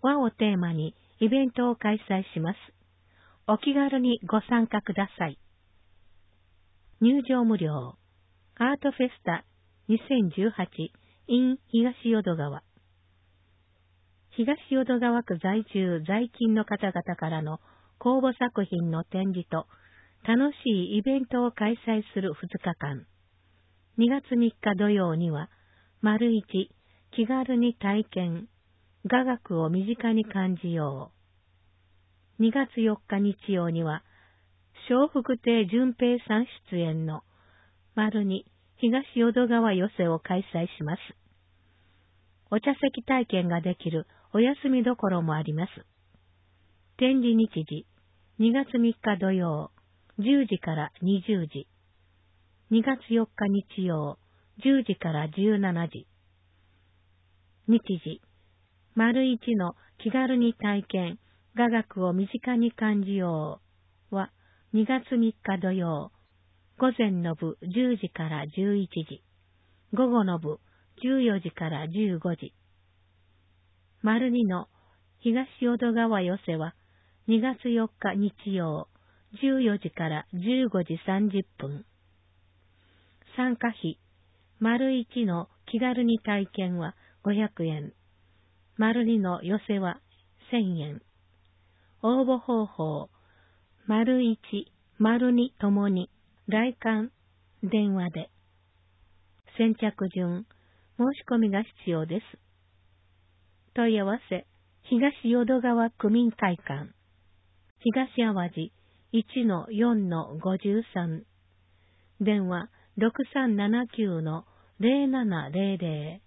和をテーマにイベントを開催します。お気軽にご参加ください。入場無料。アートフェスタ2018 in 東淀川。東淀川区在住在勤の方々からの公募作品の展示と楽しいイベントを開催する2日間。2月3日土曜には、丸1、気軽に体験、雅楽を身近に感じよう。2月4日日曜には、笑福亭淳平さん出演の丸2、東淀川寄せを開催します。お茶席体験ができるお休みどころもあります。展示日時、2月3日土曜、10時から20時。2月4日日曜、10時から17時。日時、丸1の気軽に体験、雅楽を身近に感じようは、2月3日土曜、午前の部10時から11時。午後の部14時から15時。丸2の東淀川寄せは、2月4日日曜、14時から15時30分。参加費、丸1の気軽に体験は500円。丸2の寄せは1000円。応募方法、丸1、丸2ともに来館、電話で。先着順、申し込みが必要です。問い合わせ、東淀川区民会館。東淡路 1-4-53。電話 6379-0700。